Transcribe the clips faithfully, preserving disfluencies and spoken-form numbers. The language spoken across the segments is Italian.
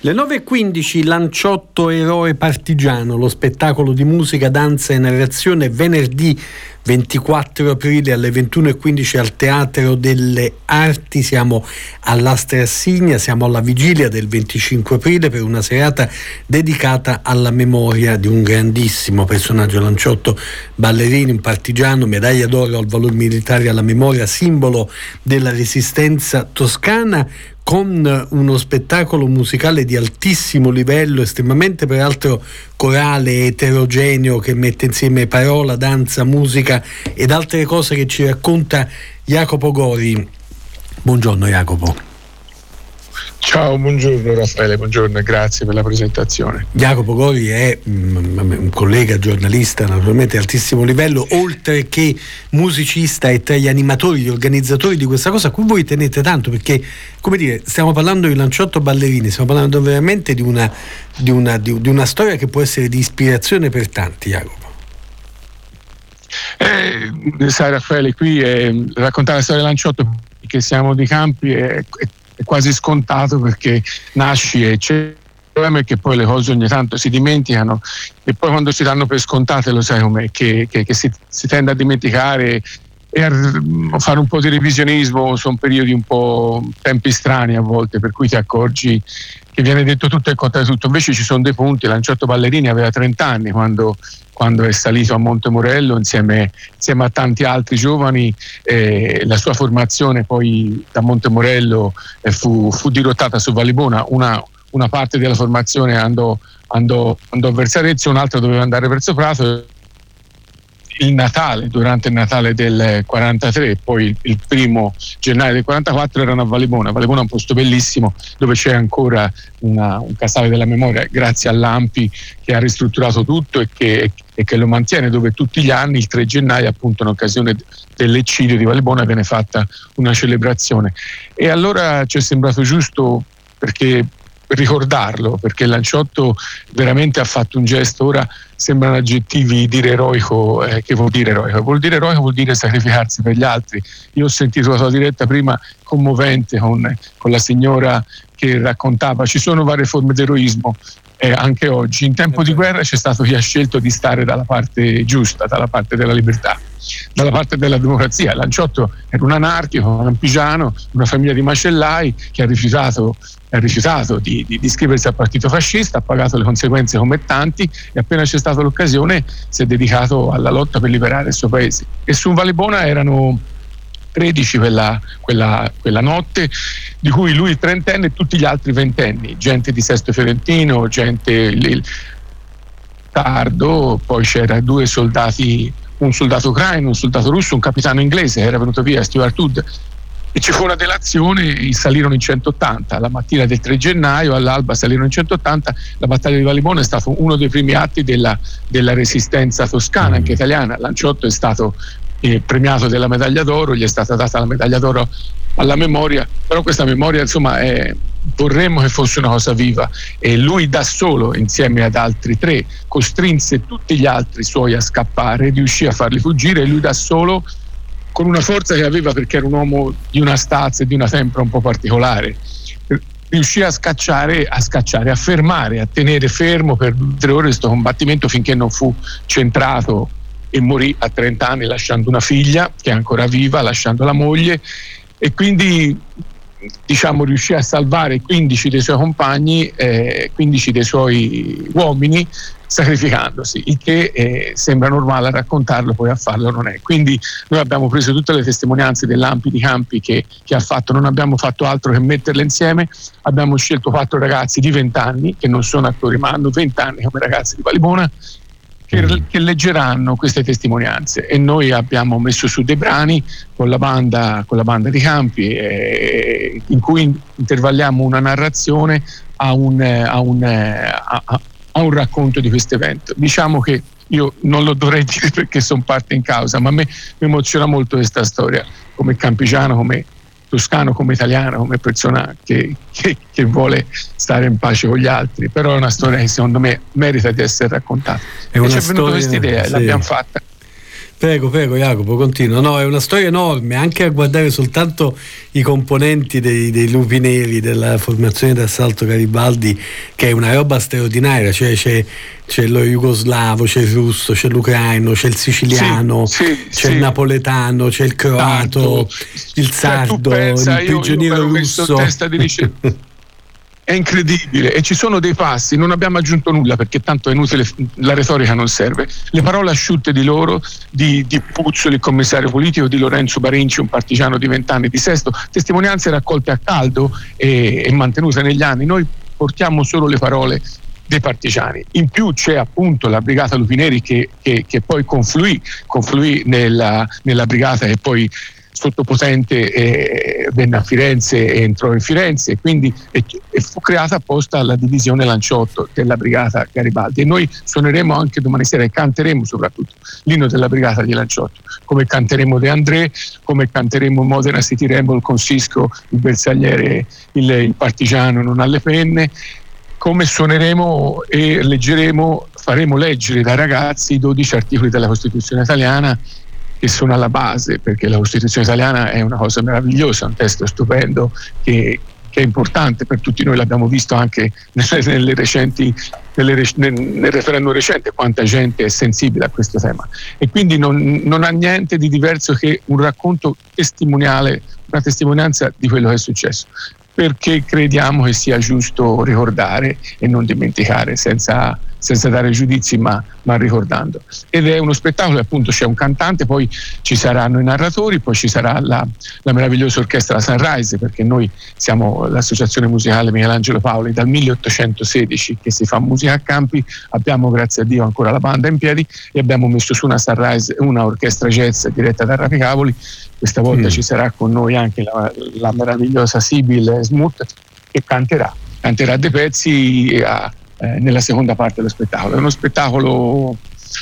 Le nove e quindici, Lanciotto Eroe Partigiano, lo spettacolo di musica, danza e narrazione, venerdì ventiquattro aprile alle ventuno e quindici al Teatro delle Arti. Siamo all'Astra Assigna, siamo alla vigilia del venticinque aprile per una serata dedicata alla memoria di un grandissimo personaggio, Lanciotto Ballerini, un partigiano, medaglia d'oro al valor militare alla memoria, simbolo della resistenza toscana, con uno spettacolo musicale di altissimo livello, estremamente peraltro corale, eterogeneo, che mette insieme parola, danza, musica ed altre cose che ci racconta Jacopo Gori. Buongiorno Jacopo. Ciao, buongiorno Raffaele, buongiorno e grazie per la presentazione. Jacopo Gori è um, un collega giornalista naturalmente di altissimo livello, oltre che musicista, e tra gli animatori, gli organizzatori di questa cosa a cui voi tenete tanto, perché, come dire, stiamo parlando di Lanciotto Ballerini, stiamo parlando veramente di una, di una, di, di una storia che può essere di ispirazione per tanti, Jacopo. Eh, sai Raffaele, qui eh, raccontare la storia di Lanciotto, che siamo di Campi, è, è è quasi scontato, perché nasci e c'è il problema è che poi le cose ogni tanto si dimenticano, e poi quando si danno per scontate, lo sai com'è, che, che, che si, si tende a dimenticare e a fare un po' di revisionismo. Sono periodi un po' tempi strani a volte, per cui ti accorgi che viene detto tutto e il contrario di tutto. Invece ci sono dei punti. Lanciotto Ballerini aveva trenta anni quando quando è salito a Montemorello insieme, insieme a tanti altri giovani. Eh, la sua formazione poi da Montemorello eh, fu, fu dirottata su Vallibona. Una, una parte della formazione andò, andò, andò verso Arezzo, un'altra doveva andare verso Prato. Il Natale, durante il Natale del quarantatré, poi il, il primo gennaio del quarantaquattro erano a Vallibona. Vallibona è un posto bellissimo dove c'è ancora una, un casale della memoria, grazie all'A M P I, che ha ristrutturato tutto e che, e che lo mantiene, dove tutti gli anni il tre gennaio, appunto in occasione dell'eccidio di Vallibona, viene fatta una celebrazione. E allora ci è sembrato giusto, perché ricordarlo, perché Lanciotto veramente ha fatto un gesto. Ora sembrano aggettivi dire eroico. Eh, che vuol dire eroico? Vuol dire eroico vuol dire sacrificarsi per gli altri. Io ho sentito la tua diretta prima, commovente, con, con la signora che raccontava ci sono varie forme di eroismo. Eh, anche oggi in tempo di guerra c'è stato chi ha scelto di stare dalla parte giusta, dalla parte della libertà, dalla parte della democrazia. Lanciotto era un anarchico, un campigiano, una famiglia di macellai che ha rifiutato, ha rifiutato di, di, di iscriversi al partito fascista, ha pagato le conseguenze come tanti, e appena c'è stata l'occasione si è dedicato alla lotta per liberare il suo paese. E su Vallibona erano tredici quella, quella, quella notte, di cui lui trentenne e tutti gli altri ventenni, gente di Sesto Fiorentino, gente il, tardo, poi c'era due soldati, un soldato ucraino, un soldato russo, un capitano inglese che era venuto via, Stuart Hood, e ci fu una delazione. Salirono in centottanta la mattina del tre gennaio, all'alba salirono in centottanta. La battaglia di Vallibona è stato uno dei primi atti della, della resistenza toscana, anche italiana. Lanciotto è stato eh, premiato della medaglia d'oro, gli è stata data la medaglia d'oro alla memoria, però questa memoria, insomma, è, vorremmo che fosse una cosa viva, e lui da solo, insieme ad altri tre, costrinse tutti gli altri suoi a scappare, riuscì a farli fuggire, e lui da solo, con una forza che aveva, perché era un uomo di una stazza e di una tempra un po' particolare, riuscì a scacciare, a scacciare, a fermare, a tenere fermo per tre ore questo combattimento, finché non fu centrato e morì a trenta anni, lasciando una figlia che è ancora viva, lasciando la moglie. E quindi, diciamo, riuscì a salvare quindici dei suoi compagni, eh, quindici dei suoi uomini, sacrificandosi, il che eh, sembra normale a raccontarlo, poi a farlo non è. Quindi noi abbiamo preso tutte le testimonianze dell'A M P I di Campi che, che ha fatto, non abbiamo fatto altro che metterle insieme. Abbiamo scelto quattro ragazzi di venti anni, che non sono attori ma hanno venti anni come ragazzi di Vallibona, Che, che leggeranno queste testimonianze, e noi abbiamo messo su dei brani con la banda, con la banda di Campi, eh, in cui intervalliamo una narrazione a un, a un, a, a un racconto di questo evento. Diciamo che io non lo dovrei dire perché sono parte in causa, ma a me mi emoziona molto questa storia, come campigiano, come toscano, come italiano, come persona che, che, che vuole stare in pace con gli altri. Però è una storia che secondo me merita di essere raccontata, è e una ci è venuta storia, questa idea, sì, e l'abbiamo fatta. Prego, prego Jacopo, continua. No, è una storia enorme, anche a guardare soltanto i componenti dei, dei Lupi Neri della formazione d'assalto Garibaldi, che è una roba straordinaria, cioè c'è, c'è lo jugoslavo, c'è il russo, c'è l'ucraino, c'è il siciliano, sì, sì, c'è sì. il napoletano, c'è il croato, Sardo. il sardo, Cioè, pensa, il prigioniero io, io russo. Testa di ricerca. È incredibile, e ci sono dei passi, non abbiamo aggiunto nulla perché tanto è inutile, la retorica non serve. Le parole asciutte di loro, di, di Puzzoli, il commissario politico, di Lorenzo Barinci, un partigiano di vent'anni, di Sesto, testimonianze raccolte a caldo e, e mantenute negli anni. Noi portiamo solo le parole dei partigiani. In più c'è appunto la brigata Lupi Neri che, che, che poi confluì, confluì nella, nella brigata e poi sotto Potente eh, venne a Firenze e entrò in Firenze e quindi e, e fu creata apposta la divisione Lanciotto della brigata Garibaldi, e noi suoneremo anche domani sera e canteremo soprattutto l'inno della brigata di Lanciotto, come canteremo De André, come canteremo Modena City Ramble con Sisco, il bersagliere, il, il partigiano non ha le penne, come suoneremo e leggeremo, faremo leggere dai ragazzi i dodici articoli della Costituzione italiana, che sono alla base, perché la Costituzione italiana è una cosa meravigliosa, un testo stupendo che, che è importante per tutti noi, l'abbiamo visto anche nelle, nelle recenti, nelle, nel, nel referendum recente quanta gente è sensibile a questo tema, e quindi non, non ha niente di diverso che un racconto testimoniale, una testimonianza di quello che è successo, perché crediamo che sia giusto ricordare e non dimenticare senza, senza dare giudizi, ma, ma ricordando. Ed è uno spettacolo, appunto c'è un cantante, poi ci saranno i narratori, poi ci sarà la, la meravigliosa orchestra la Sunrise, perché noi siamo l'associazione musicale Michelangelo Paoli dal milleottocentosedici che si fa musica a Campi, abbiamo grazie a Dio ancora la banda in piedi e abbiamo messo su una Sunrise, una orchestra jazz diretta da Rapicavoli. Questa volta mm. ci sarà con noi anche la, la meravigliosa Sibyl Smoot, che canterà, canterà dei pezzi a, eh, nella seconda parte dello spettacolo. È uno spettacolo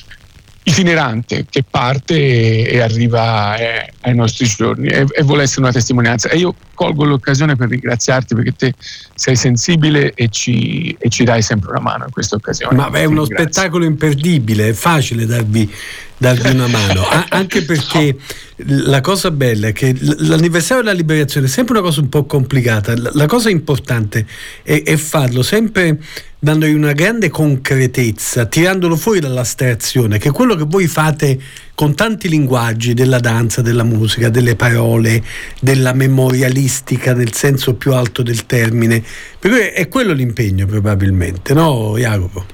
itinerante che parte e, e arriva eh, ai nostri giorni e, e vuole essere una testimonianza, e io colgo l'occasione per ringraziarti perché te sei sensibile e ci, e ci dai sempre una mano in questa occasione. Ma è uno Grazie. Spettacolo imperdibile, è facile darvi, darvi una mano, A- anche perché la cosa bella è che l'anniversario della liberazione è sempre una cosa un po' complicata. La cosa importante è, è farlo sempre dandogli una grande concretezza, tirandolo fuori dall'astrazione, che è quello che voi fate con tanti linguaggi della danza, della musica, delle parole, della memorialistica nel senso più alto del termine. Per cui è quello l'impegno probabilmente, no Jacopo?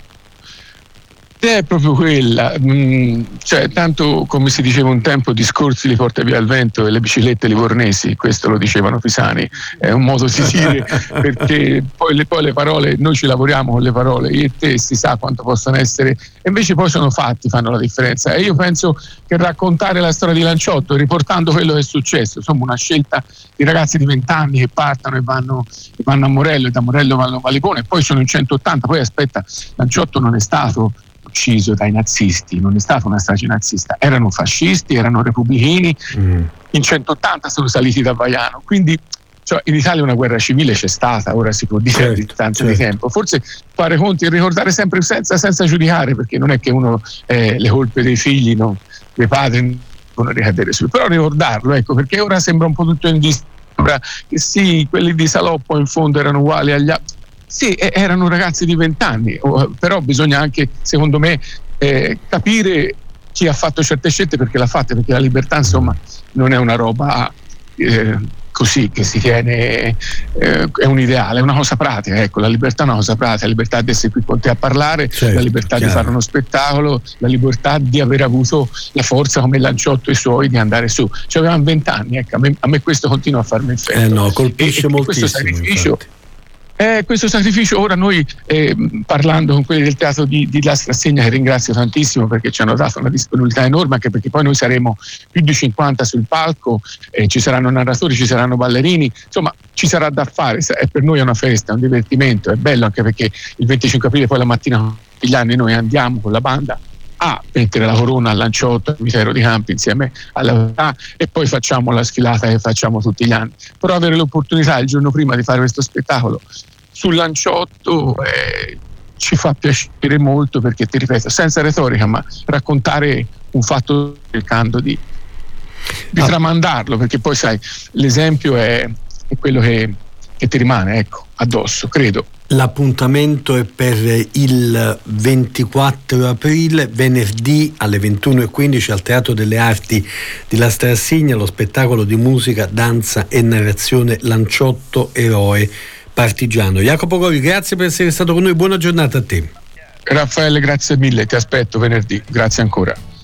È proprio quella, mm, cioè tanto come si diceva un tempo, discorsi li porta via il vento e le biciclette livornesi, questo lo dicevano Pisani, è un modo di dire, perché poi le, poi le parole, noi ci lavoriamo con le parole, io e te si sa quanto possono essere, e invece poi sono fatti, fanno la differenza, e io penso che raccontare la storia di Lanciotto, riportando quello che è successo, insomma una scelta di ragazzi di vent'anni che partono e vanno, e vanno a Morello, e da Morello vanno a Valipone, e poi sono in centottanta, poi aspetta, Lanciotto non è stato ucciso dai nazisti, non è stata una strage nazista, erano fascisti, erano repubblichini, mm. in centottanta sono saliti da Vaiano, quindi cioè, in Italia una guerra civile c'è stata, ora si può dire certo, a distanza certo. di tempo, forse fare conti e ricordare sempre senza, senza giudicare, perché non è che uno eh, le colpe dei figli, no, dei padri devono ricadere su, però ricordarlo, ecco, perché ora sembra un po' tutto in distinzione, sembra che sì, quelli di Saloppo in fondo erano uguali agli altri. Sì, erano ragazzi di vent'anni, però bisogna anche, secondo me, eh, capire chi ha fatto certe scelte perché l'ha fatta, perché la libertà, insomma, non è una roba eh, così che si tiene, eh, è un ideale, è una cosa pratica, ecco, la libertà è una cosa pratica, la libertà di essere qui con te a parlare, certo, la libertà chiaro. di fare uno spettacolo, la libertà di aver avuto la forza come Lanciotto e i suoi di andare su. Cioè avevamo vent'anni, ecco, a me, a me questo continua a farmi effetto. Eh no, colpisce e, moltissimo. E questo sacrificio, Eh, questo sacrificio ora noi eh, parlando con quelli del teatro di, di La Strassegna, che ringrazio tantissimo perché ci hanno dato una disponibilità enorme, anche perché poi noi saremo più di cinquanta sul palco, eh, ci saranno narratori, ci saranno ballerini, insomma ci sarà da fare, è per noi è una festa, è un divertimento, è bello anche perché il venticinque aprile poi la mattina tutti gli anni noi andiamo con la banda a mettere la corona al Lanciotto, al Cimitero di Campi insieme alla città, e poi facciamo la sfilata che facciamo tutti gli anni. Però avere l'opportunità il giorno prima di fare questo spettacolo sul Lanciotto eh, ci fa piacere molto, perché, ti ripeto, senza retorica, ma raccontare un fatto cercando di, di ah. tramandarlo, perché poi sai, l'esempio è, è quello che, che ti rimane, ecco, addosso, credo. L'appuntamento è per il ventiquattro aprile, venerdì alle ventuno e quindici al Teatro delle Arti di La Strassigna, lo spettacolo di musica, danza e narrazione Lanciotto Eroe Partigiano. Jacopo Gori, grazie per essere stato con noi, buona giornata a te. Raffaele, grazie mille, ti aspetto venerdì, grazie ancora.